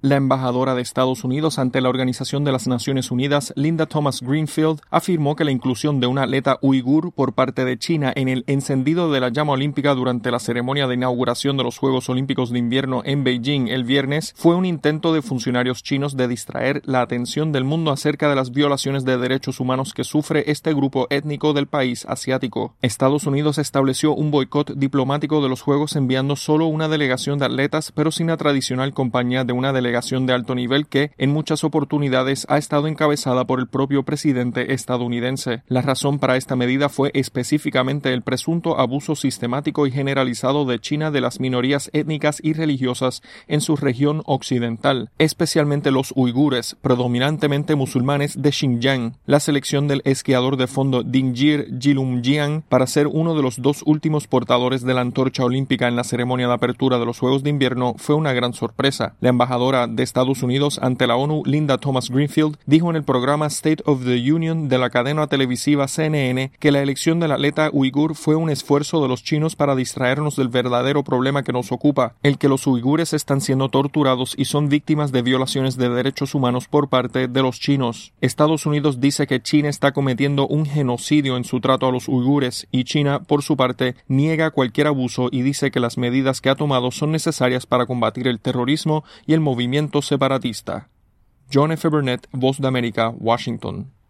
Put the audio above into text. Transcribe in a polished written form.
La embajadora de Estados Unidos ante la Organización de las Naciones Unidas, Linda Thomas-Greenfield, afirmó que la inclusión de una atleta uigur por parte de China en el encendido de la llama olímpica durante la ceremonia de inauguración de los Juegos Olímpicos de Invierno en Beijing el viernes fue un intento de funcionarios chinos de distraer la atención del mundo acerca de las violaciones de derechos humanos que sufre este grupo étnico del país asiático. Estados Unidos estableció un boicot diplomático de los Juegos enviando solo una delegación de atletas, pero sin la tradicional compañía de una delegación de alto nivel que, en muchas oportunidades, ha estado encabezada por el propio presidente estadounidense. La razón para esta medida fue específicamente el presunto abuso sistemático y generalizado de China de las minorías étnicas y religiosas en su región occidental, especialmente los uigures, predominantemente musulmanes de Xinjiang. La selección del esquiador de fondo Dingjie Jilumjian para ser uno de los dos últimos portadores de la antorcha olímpica en la ceremonia de apertura de los Juegos de Invierno fue una gran sorpresa. La embajadora de Estados Unidos ante la ONU, Linda Thomas-Greenfield, dijo en el programa State of the Union de la cadena televisiva CNN que la elección del atleta uigur fue un esfuerzo de los chinos para distraernos del verdadero problema que nos ocupa, el que los uigures están siendo torturados y son víctimas de violaciones de derechos humanos por parte de los chinos. Estados Unidos dice que China está cometiendo un genocidio en su trato a los uigures y China, por su parte, niega cualquier abuso y dice que las medidas que ha tomado son necesarias para combatir el terrorismo y el movimiento separatista. John F. Burnett, Voz de América, Washington.